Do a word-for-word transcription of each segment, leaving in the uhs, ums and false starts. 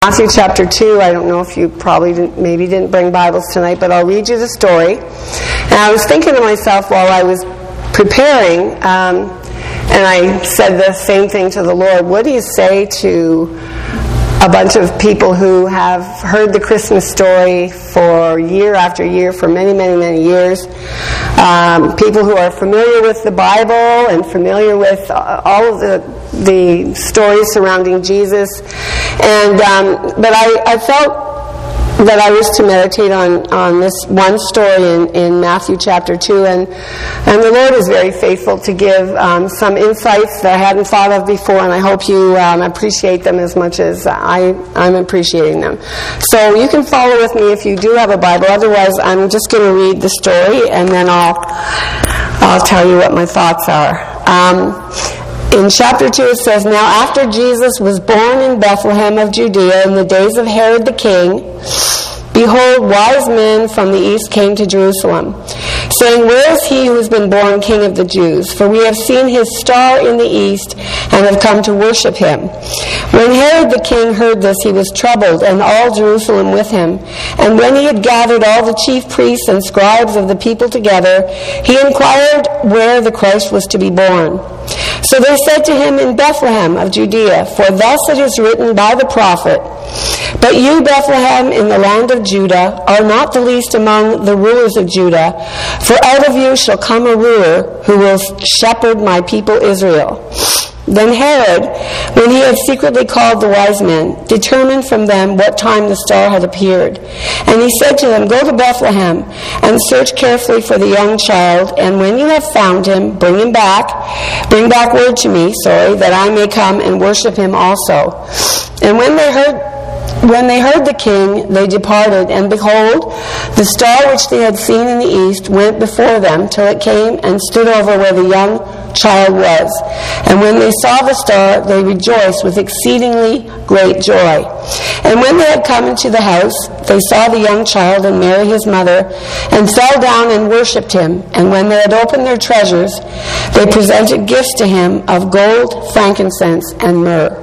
Matthew chapter two. I don't know if you probably didn't, maybe didn't bring Bibles tonight, but I'll read you the story. And I was thinking to myself while I was preparing, um, and I said the same thing to the Lord, what do you say to a bunch of people who have heard the Christmas story for year after year, for many, many, many years? Um, people who are familiar with the Bible and familiar with all of the the stories surrounding Jesus. And um, but I, I felt that I was to meditate on, on this one story in, in Matthew chapter two, and and the Lord is very faithful to give um, some insights that I hadn't thought of before, and I hope you um, appreciate them as much as I, I'm appreciating them. So you can follow with me if you do have a Bible. Otherwise, I'm just going to read the story, and then I'll I'll tell you what my thoughts are. Um, In chapter two it says, "Now after Jesus was born in Bethlehem of Judea in the days of Herod the king, behold, wise men from the east came to Jerusalem, saying, Where is he who has been born King of the Jews? For we have seen his star in the east and have come to worship him. When Herod the king heard this, he was troubled, and all Jerusalem with him. And when he had gathered all the chief priests and scribes of the people together, he inquired where the Christ was to be born. So they said to him, In Bethlehem of Judea, for thus it is written by the prophet, But you, Bethlehem, in the land of Judah, are not the least among the rulers of Judah, for out of you shall come a ruler who will shepherd my people Israel. Then Herod, when he had secretly called the wise men, determined from them what time the star had appeared. And he said to them, Go to Bethlehem, and search carefully for the young child, and when you have found him, bring him back, bring back word to me, sorry, that I may come and worship him also. And when they heard When they heard the king, they departed, and behold, the star which they had seen in the east went before them till it came and stood over where the young child was. And when they saw the star, they rejoiced with exceedingly great joy. And when they had come into the house, they saw the young child and Mary his mother, and fell down and worshipped him. And when they had opened their treasures, they presented gifts to him of gold, frankincense, and myrrh.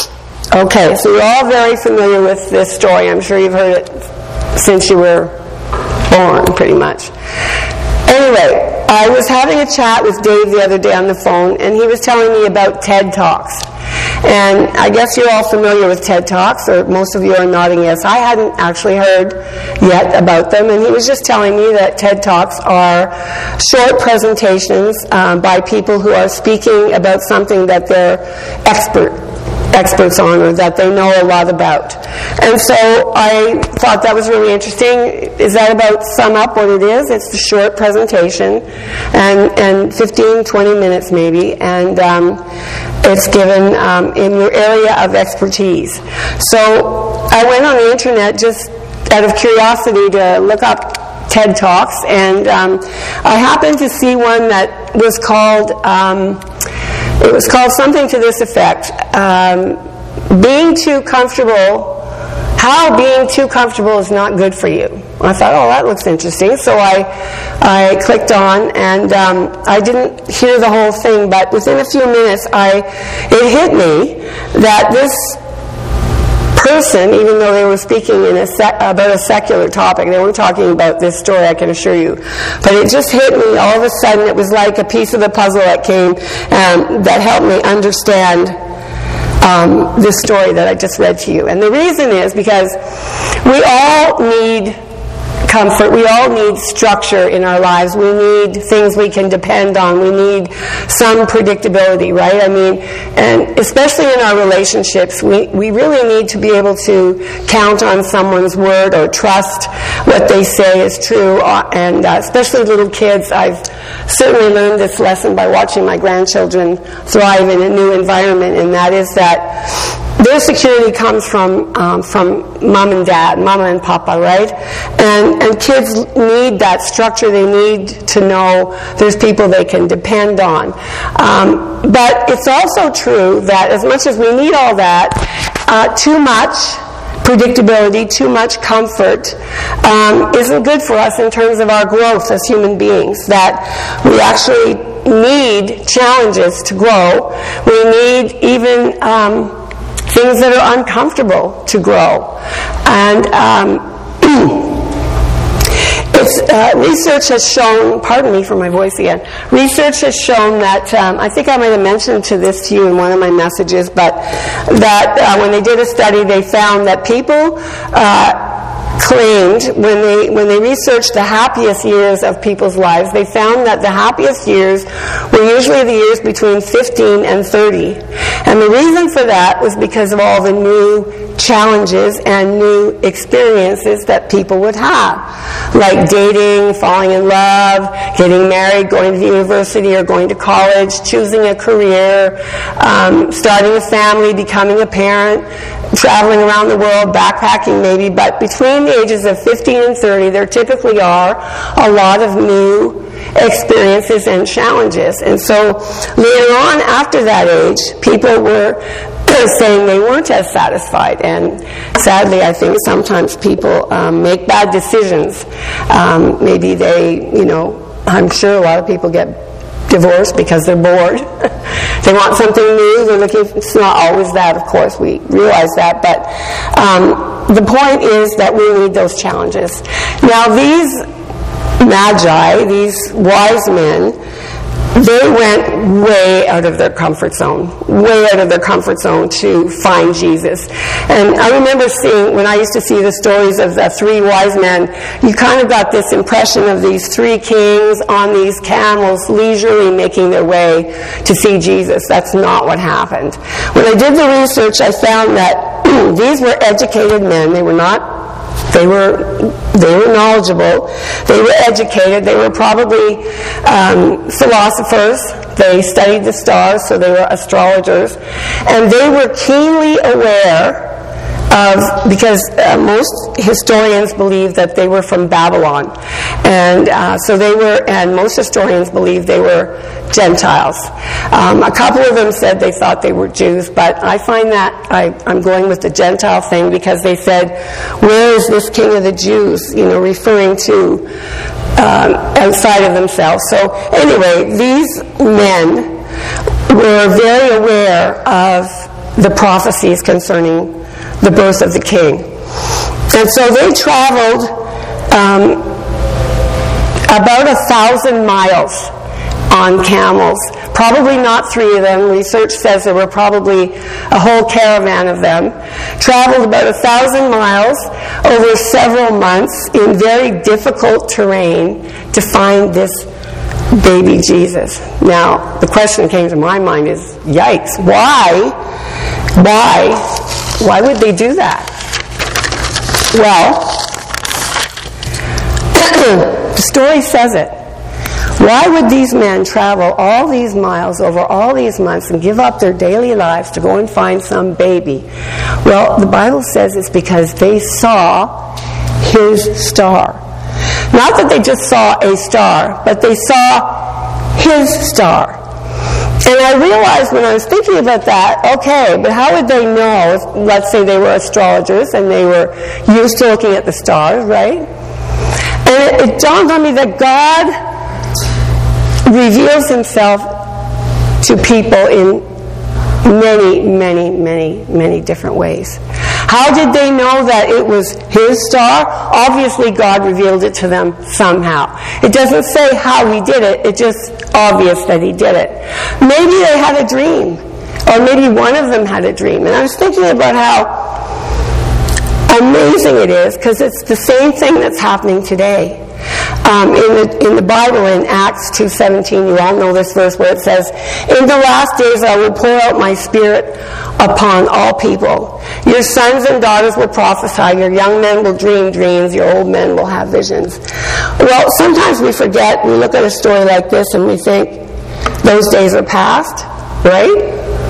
Okay, so you're all very familiar with this story. I'm sure you've heard it since you were born, pretty much. Anyway, I was having a chat with Dave the other day on the phone, and he was telling me about TED Talks. And I guess you're all familiar with TED Talks, or most of you are nodding yes. I hadn't actually heard yet about them, and he was just telling me that TED Talks are short presentations um, by people who are speaking about something that they're expert experts on, or that they know a lot about. And so I thought that was really interesting. Is that about sum up what it is? It's a short presentation, and, and fifteen, twenty minutes maybe, and um, it's given um, in your area of expertise. So I went on the internet just out of curiosity to look up TED Talks, and um, I happened to see one that was called um, It was called something to this effect, um, being too comfortable, how being too comfortable is not good for you. I thought, oh, that looks interesting. So I I clicked on, and um, I didn't hear the whole thing, but within a few minutes, I it hit me that this person, even though they were speaking in a sec- about a secular topic, they weren't talking about this story, I can assure you, but it just hit me all of a sudden. It was like a piece of the puzzle that came um, that helped me understand um, this story that I just read to you. And the reason is because we all need comfort. We all need structure in our lives. We need things we can depend on. We need some predictability, right? I mean, and especially in our relationships, we, we really need to be able to count on someone's word or trust what they say is true. And uh, especially little kids, I've certainly learned this lesson by watching my grandchildren thrive in a new environment, and that is that their security comes from um, from mom and dad, mama and papa, right? And and kids need that structure. They need to know there's people they can depend on. Um, but it's also true that as much as we need all that, uh, too much predictability, too much comfort um, isn't good for us in terms of our growth as human beings. That we actually need challenges to grow. We need even Um, things that are uncomfortable to grow. And um, It's, uh, research has shown, pardon me for my voice again, research has shown that, um, I think I might have mentioned to this to you in one of my messages, but that uh, when they did a study, they found that people uh, claimed, when they when they researched the happiest years of people's lives, they found that the happiest years were usually the years between fifteen and thirty. And the reason for that was because of all the new challenges and new experiences that people would have, like dating, falling in love, getting married, going to university or going to college, choosing a career, um, starting a family, becoming a parent, traveling around the world, backpacking maybe. But between the ages of fifteen and thirty, there typically are a lot of new experiences and challenges. And so later on, after that age, people were saying they weren't as satisfied. And sadly, I think sometimes people um, make bad decisions. Um, maybe they, you know, I'm sure a lot of people get divorced because they're bored. They want something new. They're looking. It's not always that, of course. We realize that, but um, the point is that we need those challenges. Now, these magi, these wise men, they went way out of their comfort zone, way out of their comfort zone to find Jesus. And I remember seeing, when I used to see the stories of the three wise men, you kind of got this impression of these three kings on these camels leisurely making their way to see Jesus. That's not what happened. When I did the research, I found that these were educated men. They were not They were they were knowledgeable. They were educated. They were probably um, philosophers. They studied the stars, so they were astrologers. And they were keenly aware of, because uh, most historians believe that they were from Babylon. And uh, so they were, and most historians believe they were Gentiles. Um, a couple of them said they thought they were Jews, but I find that I, I'm going with the Gentile thing, because they said, where is this king of the Jews? You know, referring to um, outside of themselves. So anyway, these men were very aware of the prophecies concerning the birth of the king. And so they traveled um, about a thousand miles on camels. Probably not three of them. Research says there were probably a whole caravan of them. Traveled about a thousand miles over several months in very difficult terrain to find this baby Jesus. Now, the question that came to my mind is, yikes, why? Why? Why would they do that? Well, the story says it. Why would these men travel all these miles over all these months and give up their daily lives to go and find some baby? Well, the Bible says it's because they saw his star. Not that they just saw a star, but they saw his star. And I realized when I was thinking about that, okay, but how would they know if, let's say, they were astrologers and they were used to looking at the stars, right? And it, it dawned on me that God reveals himself to people in many, many, many, many different ways. How did they know that it was his star? Obviously, God revealed it to them somehow. It doesn't say how he did it. It's just obvious that he did it. Maybe they had a dream. Or maybe one of them had a dream. And I was thinking about how amazing it is, because it's the same thing that's happening today. Um, in the in the Bible, in Acts two seventeen, you all know this verse where it says, "In the last days I will pour out my Spirit upon all people. Your sons and daughters will prophesy, your young men will dream dreams, your old men will have visions." Well, sometimes we forget, we look at a story like this and we think, those days are past, right?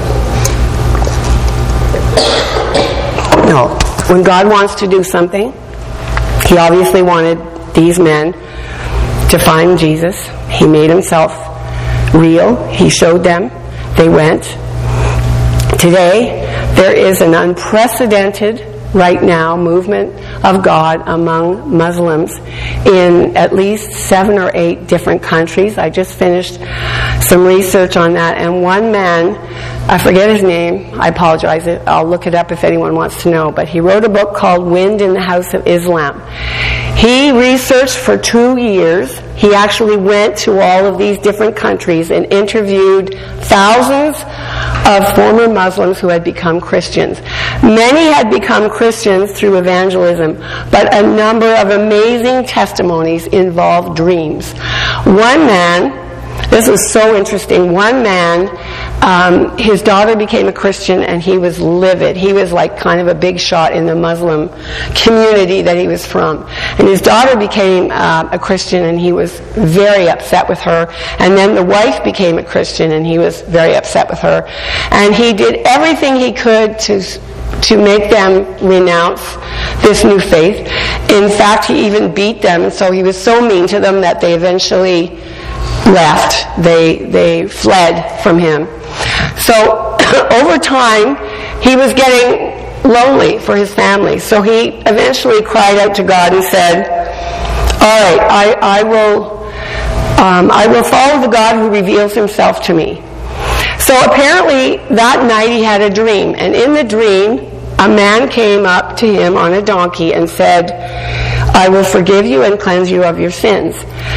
No. When God wants to do something, he obviously wanted these men to find Jesus. He made himself real. He showed them. They went. Today, there is an unprecedented right now movement of God among Muslims in at least seven or eight different countries. I just finished some research on that, and one man, I forget his name, I apologize, I'll look it up if anyone wants to know, but he wrote a book called Wind in the House of Islam. He researched for two years. He actually went to all of these different countries and interviewed thousands of former Muslims who had become Christians. Many had become Christians through evangelism, but a number of amazing testimonies involved dreams. One man, this was so interesting, one man, um, his daughter became a Christian and he was livid. He was like kind of a big shot in the Muslim community that he was from. And his daughter became uh, a Christian and he was very upset with her. And then the wife became a Christian and he was very upset with her. And he did everything he could to to make them renounce this new faith. In fact, he even beat them, and so he was so mean to them that they eventually left. They they fled from him. So over time, he was getting lonely for his family. So he eventually cried out to God and said, "All right, I I will um, I will follow the God who reveals Himself to me." So apparently that night he had a dream, and in the dream, a man came up to him on a donkey and said, "I will forgive you and cleanse you of your sins."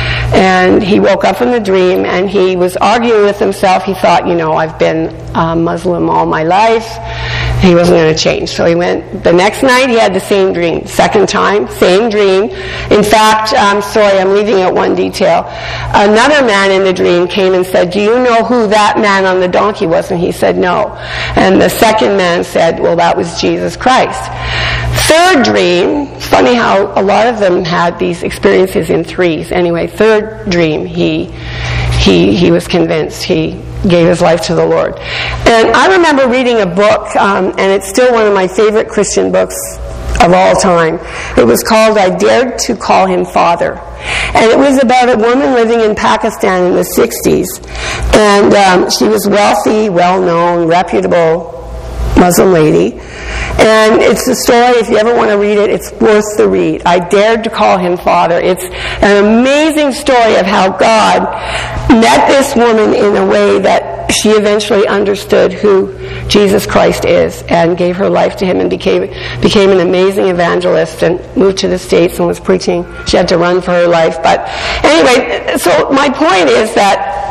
And he woke up from the dream and he was arguing with himself. He thought, you know, I've been a Muslim all my life. He wasn't going to change. So he went, the next night he had the same dream. Second time, same dream. In fact, I'm sorry, I'm leaving out one detail. Another man in the dream came and said, "Do you know who that man on the donkey was?" And he said, "No." And the second man said, "Well, that was Jesus Christ." Third dream, it's funny how a lot of them had these experiences in threes. Anyway, third dream, he he he was convinced. He gave his life to the Lord. And I remember reading a book, um, and it's still one of my favorite Christian books of all time. It was called "I Dared to Call Him Father." And it was about a woman living in Pakistan in the sixties. And um, she was wealthy, well-known, reputable Muslim lady. And it's a story, if you ever want to read it, it's worth the read. I Dared to Call Him Father. It's an amazing story of how God met this woman in a way that she eventually understood who Jesus Christ is and gave her life to Him and became became an amazing evangelist and moved to the States and was preaching. She had to run for her life. But anyway, so my point is that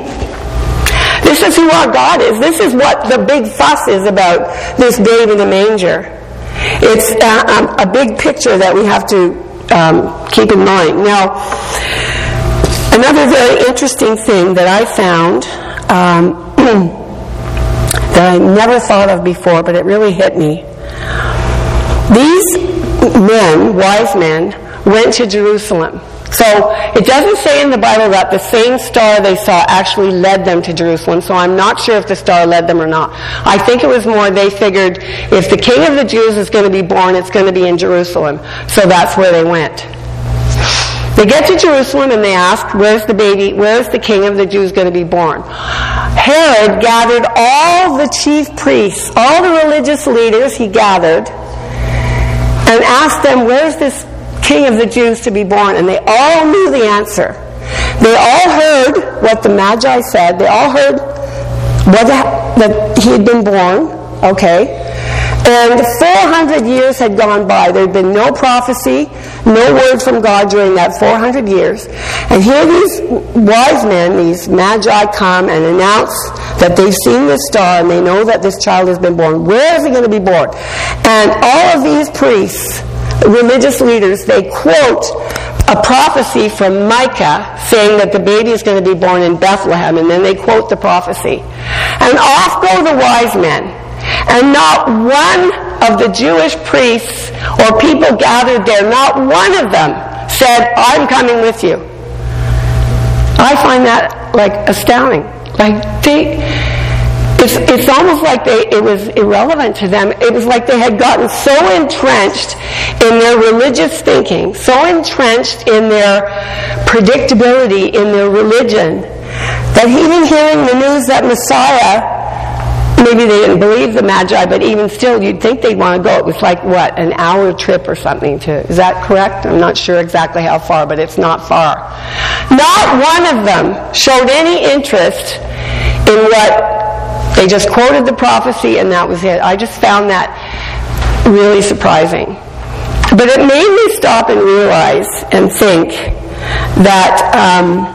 this is who our God is. This is what the big fuss is about, this babe in the manger. It's a, a big picture that we have to um, keep in mind. Now, another very interesting thing that I found um, that I never thought of before, but it really hit me. These men, wise men, went to Jerusalem. So it doesn't say in the Bible that the same star they saw actually led them to Jerusalem, so I'm not sure if the star led them or not. I think it was more they figured if the King of the Jews is going to be born, it's going to be in Jerusalem. So that's where they went. They get to Jerusalem and they ask, where's the baby, where's the King of the Jews going to be born? Herod gathered all the chief priests, all the religious leaders he gathered, and asked them, where's this King of the Jews to be born? And they all knew the answer. They all heard what the Magi said. They all heard what the, that he had been born. Okay. And four hundred years had gone by. There had been no prophecy, no word from God during that four hundred years. And here these wise men, these Magi, come and announce that they've seen this star and they know that this child has been born. Where is he going to be born? And all of these priests, religious leaders, they quote a prophecy from Micah saying that the baby is going to be born in Bethlehem, and then they quote the prophecy. And off go the wise men. And not one of the Jewish priests or people gathered there, not one of them said, I'm coming with you. I find that like astounding. Like they... It's, it's almost like they, it was irrelevant to them. It was like they had gotten so entrenched in their religious thinking, so entrenched in their predictability, in their religion, that even hearing the news that Messiah maybe they didn't believe the Magi, but even still, you'd think they'd want to go. It was like, what, an hour trip or something to, is that correct? I'm not sure exactly how far, but it's not far. Not one of them showed any interest in what, they just quoted the prophecy and that was it. I just found that really surprising. But it made me stop and realize and think that, um,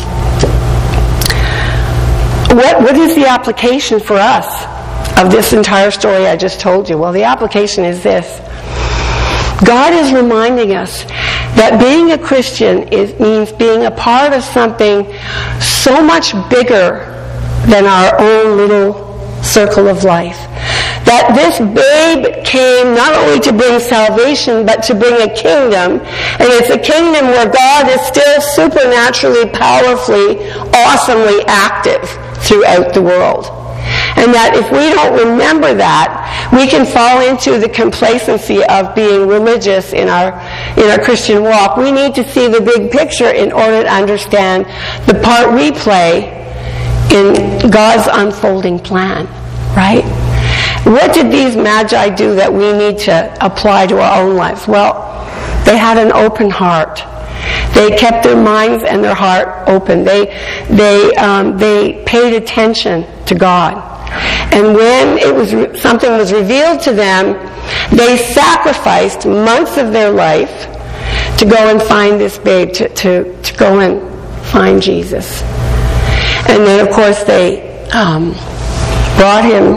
What, what is the application for us of this entire story I just told you? Well, the application is this. God is reminding us that being a Christian is, means being a part of something so much bigger than our own little circle of life. That this babe came not only to bring salvation, but to bring a kingdom. And it's a kingdom where God is still supernaturally, powerfully, awesomely active throughout the world. And that if we don't remember that, we can fall into the complacency of being religious in our in our Christian walk. We need to see the big picture in order to understand the part we play in God's unfolding plan, right? What did these Magi do that we need to apply to our own lives? Well, they had an open heart. They kept their minds and their heart open. They they um, they paid attention to God, and when it was re- something was revealed to them, they sacrificed months of their life to go and find this babe, to to, to go and find Jesus. And then, of course, they um, brought him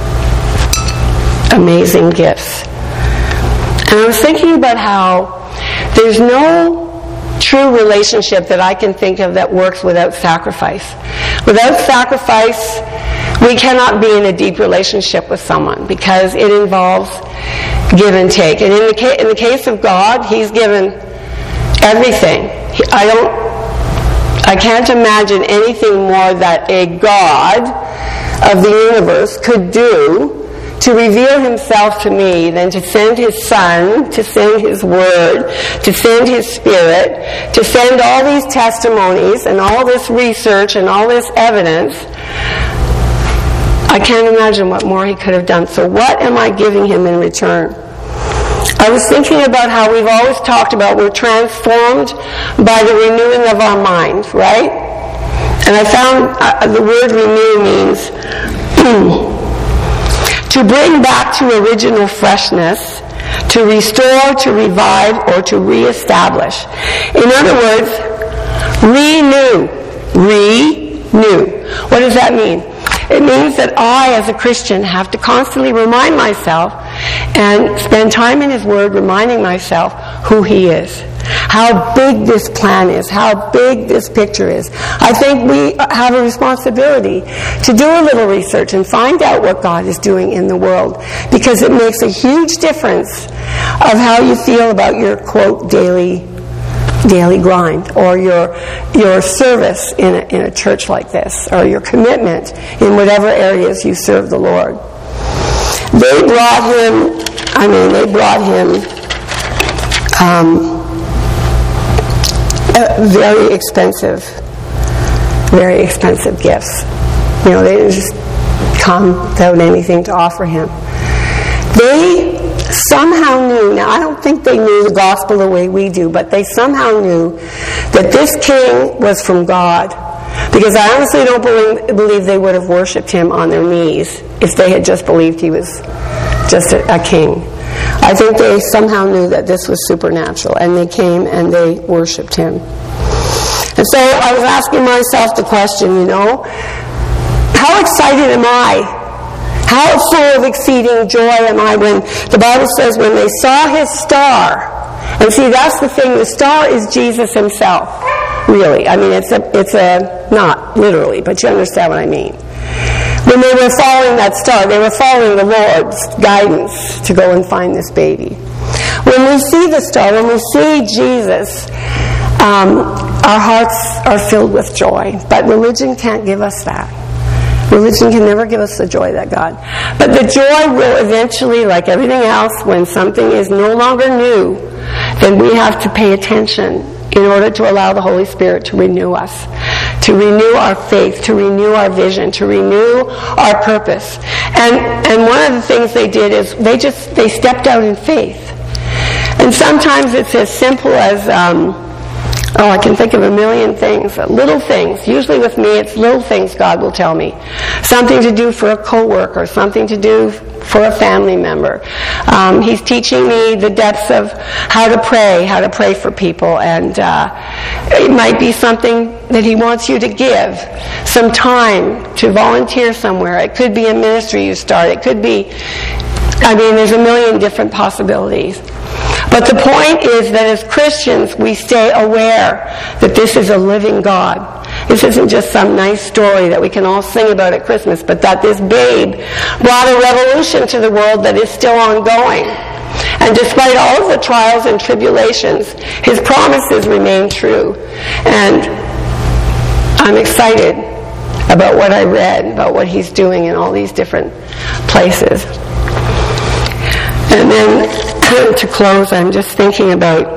amazing gifts. And I was thinking about how there's no true relationship that I can think of that works without sacrifice. Without sacrifice, we cannot be in a deep relationship with someone because it involves give and take. And in the, ca- in the case of God, He's given everything. He, I don't, I can't imagine anything more that a God of the universe could do to reveal Himself to me than to send His Son, to send His Word, to send His Spirit, to send all these testimonies and all this research and all this evidence. I can't imagine what more He could have done. So what am I giving Him in return? I was thinking about how we've always talked about we're transformed by the renewing of our mind, right? And I found uh, the word renew means to bring back to original freshness, to restore, to revive, or to reestablish. In other words, renew. Renew. What does that mean? It means that I, as a Christian, have to constantly remind myself and spend time in His Word reminding myself who He is. How big this plan is, how big this picture is. I think we have a responsibility to do a little research and find out what God is doing in the world, because it makes a huge difference of how you feel about your, quote, daily daily grind, or your your service in a, in a church like this, or your commitment in whatever areas you serve the Lord. They brought him, I mean, they brought him um, Uh, very expensive, very expensive gifts. You know, they didn't just come without anything to offer him. They somehow knew, now I don't think they knew the gospel the way we do, but they somehow knew that this king was from God. Because I honestly don't believe, believe they would have worshipped him on their knees if they had just believed he was just a, a king. I think they somehow knew that this was supernatural, and they came and they worshipped him. And so I was asking myself the question, you know, how excited am I? How full of exceeding joy am I when the Bible says when they saw his star? And see, that's the thing, the star is Jesus himself, really. I mean, it's a, it's a, not literally, but you understand what I mean. When they were following that star, they were following the Lord's guidance to go and find this baby. When we see the star, when we see Jesus, um, our hearts are filled with joy. But religion can't give us that. Religion can never give us the joy that God. But the joy will eventually, like everything else, when something is no longer new, then we have to pay attention in order to allow the Holy Spirit to renew us, to renew our faith, to renew our vision, to renew our purpose. And and one of the things they did is they just they stepped out in faith. And sometimes it's as simple as um, oh, I can think of a million things, little things. Usually with me, it's little things God will tell me. Something to do for a coworker, something to do for a family member. Um, he's teaching me the depths of how to pray, how to pray for people, and uh, it might be something that he wants you to give, some time to volunteer somewhere. It could be a ministry you start. It could be, I mean, there's a million different possibilities. But the point is that as Christians, we stay aware that this is a living God. This isn't just some nice story that we can all sing about at Christmas, but that this babe brought a revolution to the world that is still ongoing. And despite all of the trials and tribulations, his promises remain true. And I'm excited about what I read, about what he's doing in all these different places. And then to close, I'm just thinking about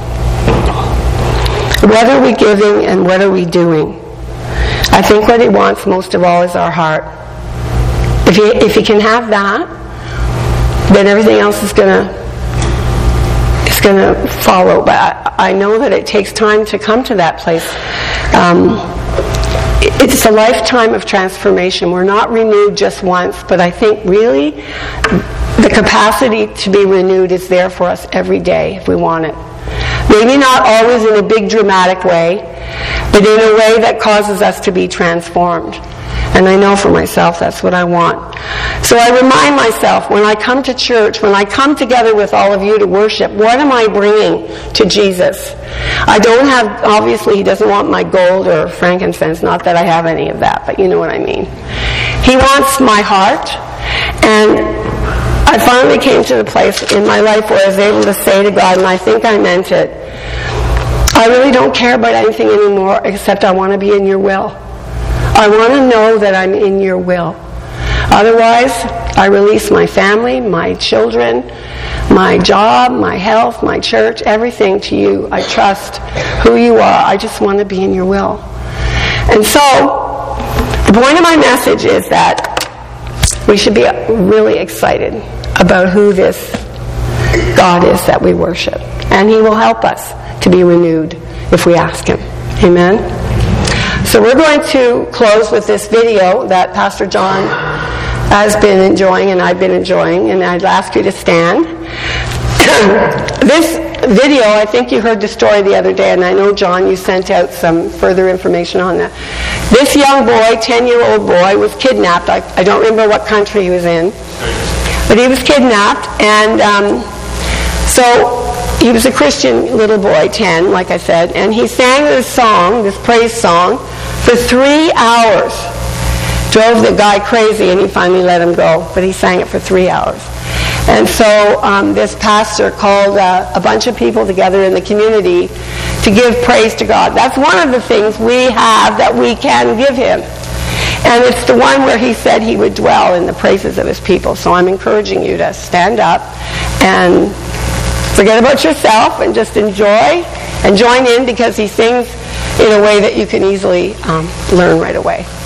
what are we giving and what are we doing? I think what he wants most of all is our heart. If he, if he can have that, then everything else is going to is going to follow. But I, I know that it takes time to come to that place. Um, it's a lifetime of transformation. We're not renewed just once, but I think really the capacity to be renewed is there for us every day if we want it. Maybe not always in a big dramatic way, but in a way that causes us to be transformed. And I know for myself that's what I want. So I remind myself when I come to church, when I come together with all of you to worship, what am I bringing to Jesus? I don't have, obviously he doesn't want my gold or frankincense, not that I have any of that, but you know what I mean. He wants my heart, and I finally came to the place in my life where I was able to say to God, and I think I meant it, I really don't care about anything anymore except I want to be in your will. I want to know that I'm in your will. Otherwise, I release my family, my children, my job, my health, my church, everything to you. I trust who you are. I just want to be in your will. And so, the point of my message is that we should be really excited about who this God is that we worship. And he will help us to be renewed if we ask him. Amen? So we're going to close with this video that Pastor John has been enjoying and I've been enjoying, and I'd ask you to stand. This video, I think you heard the story the other day, and I know, John, you sent out some further information on that. This young boy, ten-year-old boy, was kidnapped. I, I don't remember what country he was in, but he was kidnapped, and um, so he was a Christian little boy, ten, like I said, and he sang this song, this praise song, for three hours. Drove the guy crazy, and he finally let him go, but he sang it for three hours. And so um, this pastor called uh, a bunch of people together in the community to give praise to God. That's one of the things we have that we can give him. And it's the one where he said he would dwell in the praises of his people. So I'm encouraging you to stand up and forget about yourself and just enjoy and join in, because he sings in a way that you can easily um, learn right away.